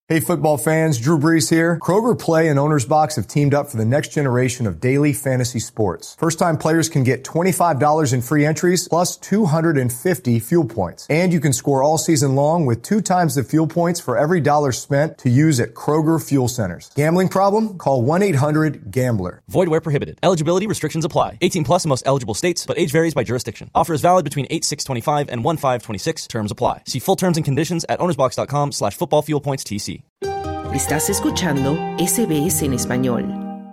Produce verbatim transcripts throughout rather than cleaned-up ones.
Hey, football fans, Drew Brees here. Kroger Play and Owner's Box have teamed up for the next generation of daily fantasy sports. First-time players can get twenty-five dollars in free entries plus two hundred fifty fuel points. And you can score all season long with two times the fuel points for every dollar spent to use at Kroger Fuel Centers. Gambling problem? Call one eight hundred gambler. Void where prohibited. Eligibility restrictions apply. eighteen plus in most eligible states, but age varies by jurisdiction. Offer is valid between eight six twenty-five and one five twenty-six. Terms apply. See full terms and conditions at ownersbox.com slash football fuel points TC. Estás escuchando S B S en español.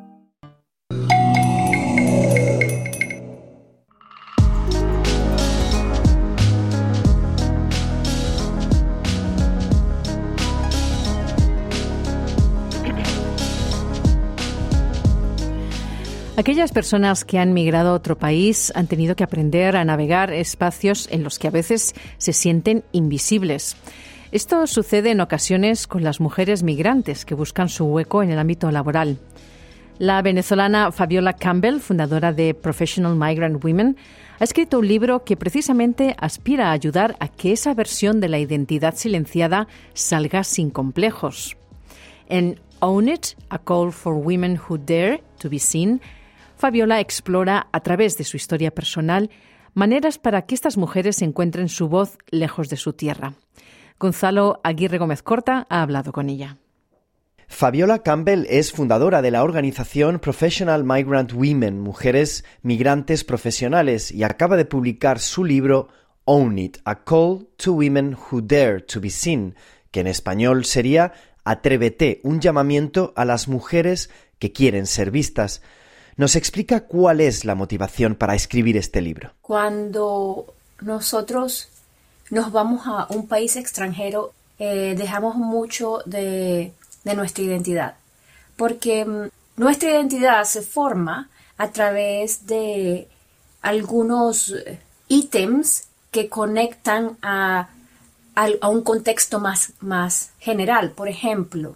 Aquellas personas que han migrado a otro país han tenido que aprender a navegar espacios en los que a veces se sienten invisibles. Esto sucede en ocasiones con las mujeres migrantes que buscan su hueco en el ámbito laboral. La venezolana Fabiola Campbell, fundadora de Professional Migrant Women, ha escrito un libro que precisamente aspira a ayudar a que esa versión de la identidad silenciada salga sin complejos. En Own It, A Call for Women Who Dare to Be Seen, Fabiola explora, a través de su historia personal, maneras para que estas mujeres encuentren su voz lejos de su tierra. Gonzalo Aguirre Gómez Corta ha hablado con ella. Fabiola Campbell es fundadora de la organización Professional Migrant Women, Mujeres Migrantes Profesionales, y acaba de publicar su libro Own It, A Call to Women Who Dare to Be Seen, que en español sería Atrévete, un llamamiento a las mujeres que quieren ser vistas. Nos explica cuál es la motivación para escribir este libro. Cuando nosotros nos vamos a un país extranjero, eh, dejamos mucho de, de nuestra identidad, porque um, nuestra identidad se forma a través de algunos ítems que conectan a, a, a un contexto más, más general. Por ejemplo,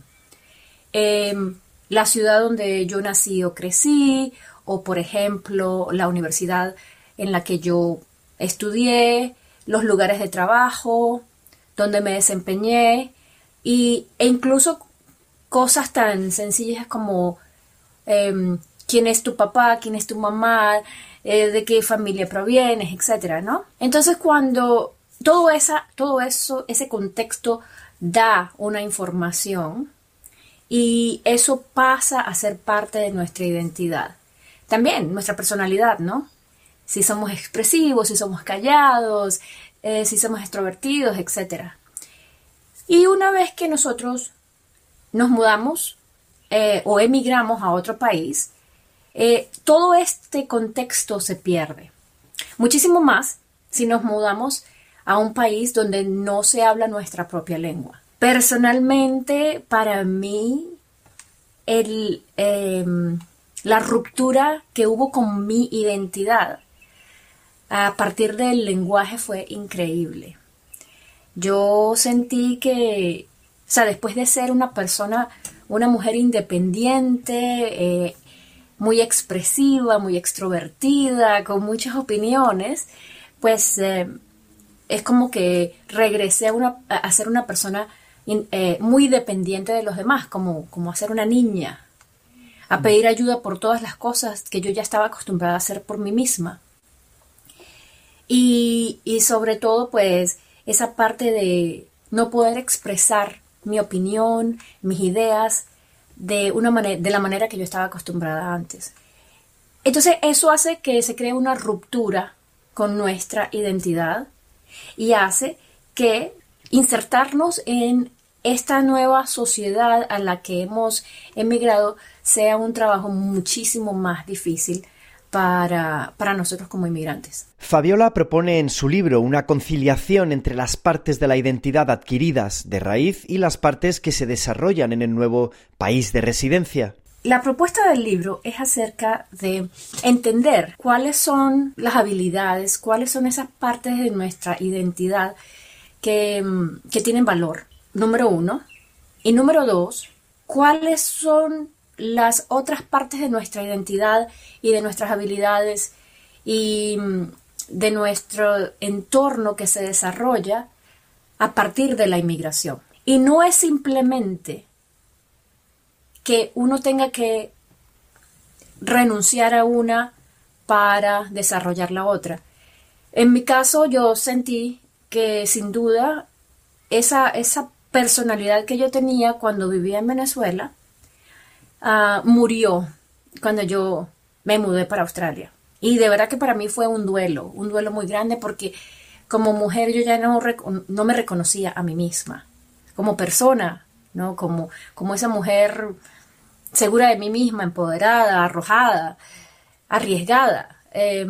eh, la ciudad donde yo nací o crecí, o por ejemplo, la universidad en la que yo estudié, los lugares de trabajo, donde me desempeñé, y, e incluso cosas tan sencillas como eh, quién es tu papá, quién es tu mamá, eh, de qué familia provienes, etcétera, ¿no? Entonces, cuando todo, esa, todo eso, ese contexto da una información y eso pasa a ser parte de nuestra identidad. También nuestra personalidad, ¿no? Si somos expresivos, si somos callados, eh, si somos extrovertidos, etcétera. Y una vez que nosotros nos mudamos eh, o emigramos a otro país, eh, todo este contexto se pierde. Muchísimo más si nos mudamos a un país donde no se habla nuestra propia lengua. Personalmente, para mí, el, eh, la ruptura que hubo con mi identidad a partir del lenguaje fue increíble. Yo sentí que, o sea, después de ser una persona, una mujer independiente, eh, muy expresiva, muy extrovertida, con muchas opiniones, pues eh, es como que regresé a, una, a ser una persona in, eh, muy dependiente de los demás, como, como a ser una niña, a pedir ayuda por todas las cosas que yo ya estaba acostumbrada a hacer por mí misma. Y, y sobre todo, pues, esa parte de no poder expresar mi opinión, mis ideas, de, una manera, de la manera que yo estaba acostumbrada antes. Entonces, eso hace que se cree una ruptura con nuestra identidad y hace que insertarnos en esta nueva sociedad a la que hemos emigrado sea un trabajo muchísimo más difícil Para, para nosotros como inmigrantes. Fabiola propone en su libro una conciliación entre las partes de la identidad adquiridas de raíz y las partes que se desarrollan en el nuevo país de residencia. La propuesta del libro es acerca de entender cuáles son las habilidades, cuáles son esas partes de nuestra identidad que, que tienen valor, número uno. Y número dos, cuáles son las otras partes de nuestra identidad y de nuestras habilidades y de nuestro entorno que se desarrolla a partir de la inmigración. Y no es simplemente que uno tenga que renunciar a una para desarrollar la otra. En mi caso, yo sentí que sin duda esa, esa personalidad que yo tenía cuando vivía en Venezuela uh, murió cuando yo me mudé para Australia. Y de verdad que para mí fue un duelo, un duelo muy grande porque como mujer yo ya no, no me reconocía a mí misma, como persona, ¿no? Como, como esa mujer segura de mí misma, empoderada, arrojada, arriesgada. Eh,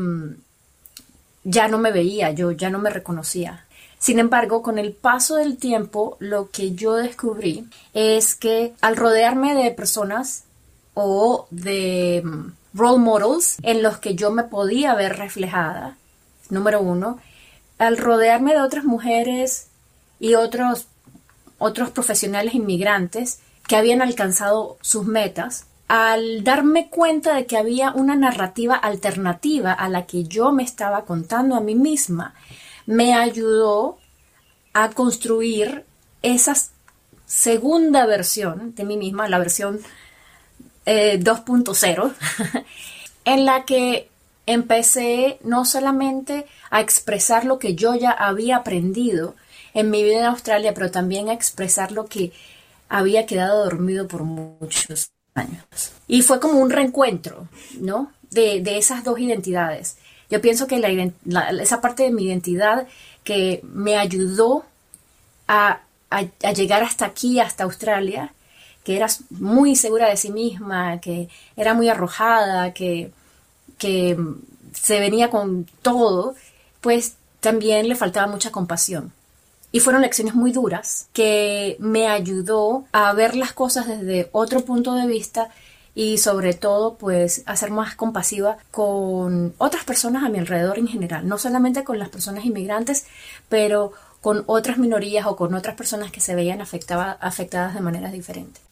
ya no me veía, yo ya no me reconocía. Sin embargo, con el paso del tiempo, lo que yo descubrí es que al rodearme de personas o de role models en los que yo me podía ver reflejada, número uno, al rodearme de otras mujeres y otros, otros profesionales inmigrantes que habían alcanzado sus metas, al darme cuenta de que había una narrativa alternativa a la que yo me estaba contando a mí misma, me ayudó a construir esa segunda versión de mí misma, la versión eh, dos punto cero, en la que empecé no solamente a expresar lo que yo ya había aprendido en mi vida en Australia, pero también a expresar lo que había quedado dormido por muchos años. Y fue como un reencuentro, ¿no? De, de esas dos identidades. Yo pienso que la, la, esa parte de mi identidad que me ayudó a, a, a llegar hasta aquí, hasta Australia, que era muy segura de sí misma, que era muy arrojada, que, que se venía con todo, pues también le faltaba mucha compasión. Y fueron lecciones muy duras que me ayudó a ver las cosas desde otro punto de vista y sobre todo pues a ser más compasiva con otras personas a mi alrededor en general, no solamente con las personas inmigrantes, pero con otras minorías o con otras personas que se veían afectaba, afectadas de maneras diferentes.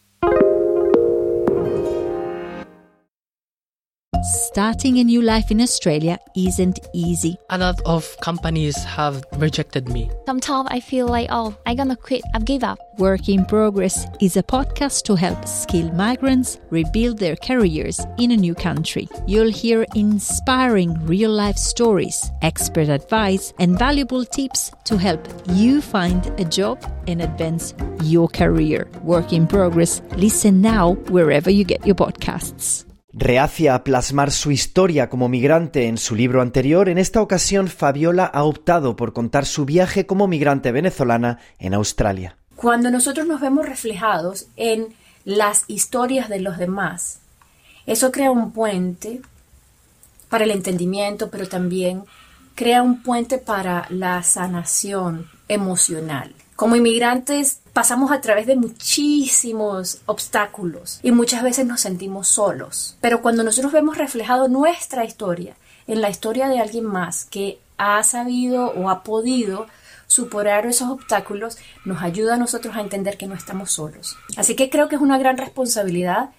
Starting a new life in Australia isn't easy. A lot of companies have rejected me. Sometimes I feel like, oh, I'm gonna quit, I've give up. Work in Progress is a podcast to help skilled migrants rebuild their careers in a new country. You'll hear inspiring real-life stories, expert advice, and valuable tips to help you find a job and advance your career. Work in Progress. Listen now wherever you get your podcasts. Reacia a plasmar su historia como migrante en su libro anterior, en esta ocasión Fabiola ha optado por contar su viaje como migrante venezolana en Australia. Cuando nosotros nos vemos reflejados en las historias de los demás, eso crea un puente para el entendimiento, pero también crea un puente para la sanación emocional. Como inmigrantes pasamos a través de muchísimos obstáculos y muchas veces nos sentimos solos. Pero cuando nosotros vemos reflejado nuestra historia en la historia de alguien más que ha sabido o ha podido superar esos obstáculos, nos ayuda a nosotros a entender que no estamos solos. Así que creo que es una gran responsabilidad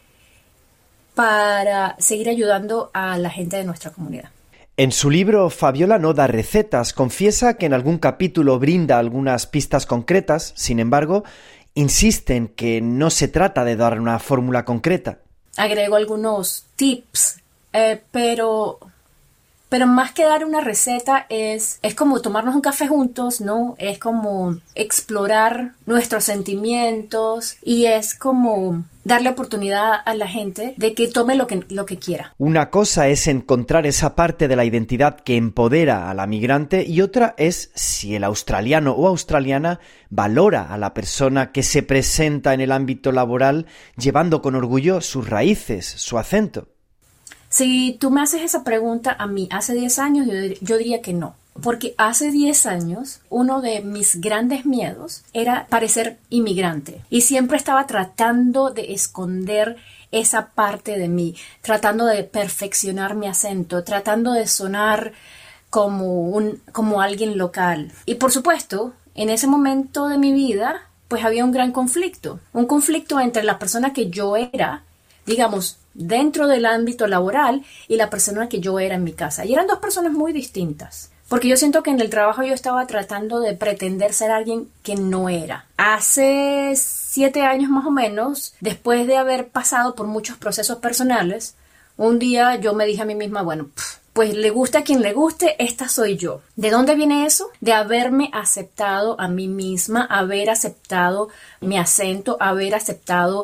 para seguir ayudando a la gente de nuestra comunidad. En su libro, Fabiola no da recetas, confiesa que en algún capítulo brinda algunas pistas concretas, sin embargo, insiste en que no se trata de dar una fórmula concreta. Agrego algunos tips, eh, pero, pero más que dar una receta es, es como tomarnos un café juntos, ¿no? Es como explorar nuestros sentimientos y es como darle oportunidad a la gente de que tome lo que, lo que quiera. Una cosa es encontrar esa parte de la identidad que empodera a la migrante y otra es si el australiano o australiana valora a la persona que se presenta en el ámbito laboral llevando con orgullo sus raíces, su acento. Si tú me haces esa pregunta a mí hace diez años, yo, yo diría que no. Porque hace diez años, uno de mis grandes miedos era parecer inmigrante. Y siempre estaba tratando de esconder esa parte de mí, tratando de perfeccionar mi acento, tratando de sonar como, un, como alguien local. Y por supuesto, en ese momento de mi vida, pues había un gran conflicto. Un conflicto entre la persona que yo era, digamos, dentro del ámbito laboral y la persona que yo era en mi casa. Y eran dos personas muy distintas. Porque yo siento que en el trabajo yo estaba tratando de pretender ser alguien que no era. Hace siete años más o menos, después de haber pasado por muchos procesos personales, un día yo me dije a mí misma, bueno, pues le guste a quien le guste, esta soy yo. ¿De dónde viene eso? De haberme aceptado a mí misma, haber aceptado mi acento, haber aceptado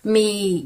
mi,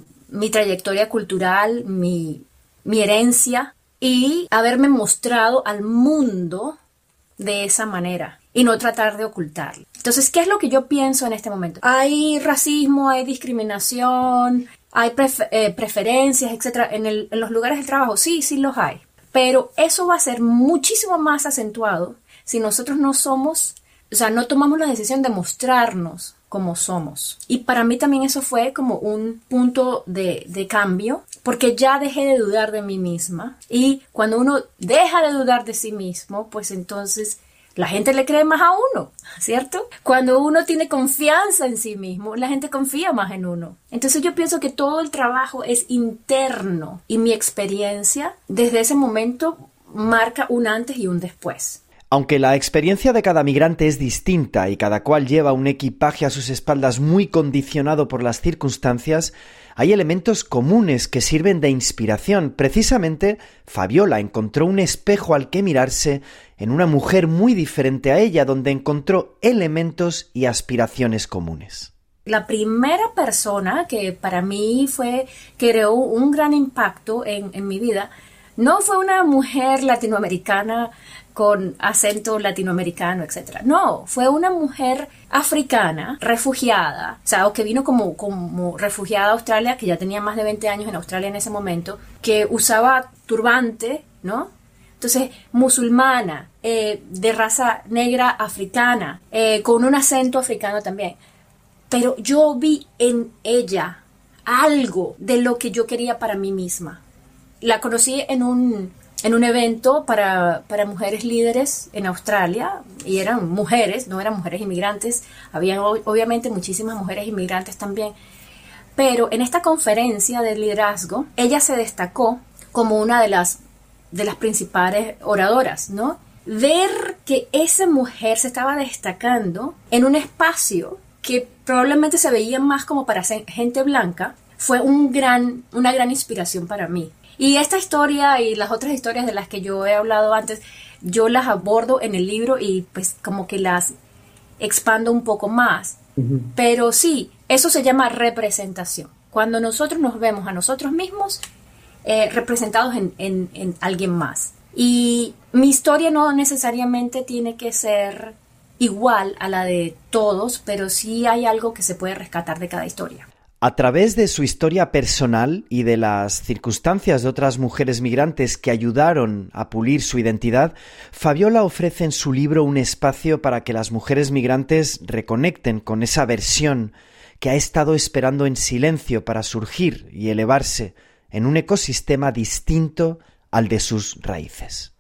mi trayectoria cultural, mi, mi herencia, y haberme mostrado al mundo de esa manera y no tratar de ocultarlo. Entonces, ¿qué es lo que yo pienso en este momento? Hay racismo, hay discriminación, hay pref- eh, preferencias, etcétera, en, el, en los lugares de trabajo. Sí, sí los hay. Pero eso va a ser muchísimo más acentuado si nosotros no somos, o sea, no tomamos la decisión de mostrarnos como somos. Y para mí también eso fue como un punto de, de cambio, porque ya dejé de dudar de mí misma. Y cuando uno deja de dudar de sí mismo, pues entonces la gente le cree más a uno, ¿cierto? Cuando uno tiene confianza en sí mismo, la gente confía más en uno. Entonces yo pienso que todo el trabajo es interno y mi experiencia desde ese momento marca un antes y un después. Aunque la experiencia de cada migrante es distinta y cada cual lleva un equipaje a sus espaldas muy condicionado por las circunstancias, hay elementos comunes que sirven de inspiración. Precisamente, Fabiola encontró un espejo al que mirarse en una mujer muy diferente a ella, donde encontró elementos y aspiraciones comunes. La primera persona que para mí fue, creó un gran impacto en, en mi vida, no fue una mujer latinoamericana con acento latinoamericano, etcétera. No, fue una mujer africana, refugiada, o sea, o que vino como, como refugiada a Australia, que ya tenía más de veinte años en Australia en ese momento, que usaba turbante, ¿no? Entonces, musulmana, eh, de raza negra africana, eh, con un acento africano también. Pero yo vi en ella algo de lo que yo quería para mí misma. La conocí en un, en un evento para, para mujeres líderes en Australia, y eran mujeres, no eran mujeres inmigrantes, había obviamente muchísimas mujeres inmigrantes también, pero en esta conferencia de liderazgo, ella se destacó como una de las, de las principales oradoras, ¿no? Ver que esa mujer se estaba destacando en un espacio que probablemente se veía más como para gente blanca, fue un gran, una gran inspiración para mí. Y esta historia y las otras historias de las que yo he hablado antes, yo las abordo en el libro y pues como que las expando un poco más. Uh-huh. Pero sí, eso se llama representación. Cuando nosotros nos vemos a nosotros mismos eh, representados en, en, en alguien más. Y mi historia no necesariamente tiene que ser igual a la de todos, pero sí hay algo que se puede rescatar de cada historia. A través de su historia personal y de las circunstancias de otras mujeres migrantes que ayudaron a pulir su identidad, Fabiola ofrece en su libro un espacio para que las mujeres migrantes reconecten con esa versión que ha estado esperando en silencio para surgir y elevarse en un ecosistema distinto al de sus raíces.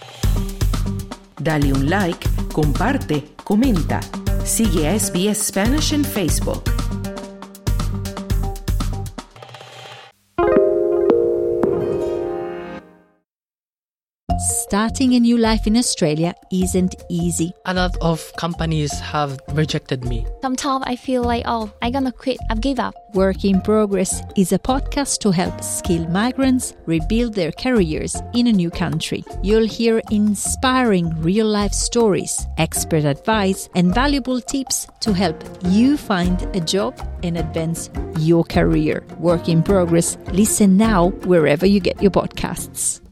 Dale un like, comparte, comenta. Sigue a S B S Spanish en Facebook. Starting a new life in Australia isn't easy. A lot of companies have rejected me. Sometimes I feel like, oh, I'm gonna quit. I've given up. Work in Progress is a podcast to help skilled migrants rebuild their careers in a new country. You'll hear inspiring real-life stories, expert advice, and valuable tips to help you find a job and advance your career. Work in Progress. Listen now wherever you get your podcasts.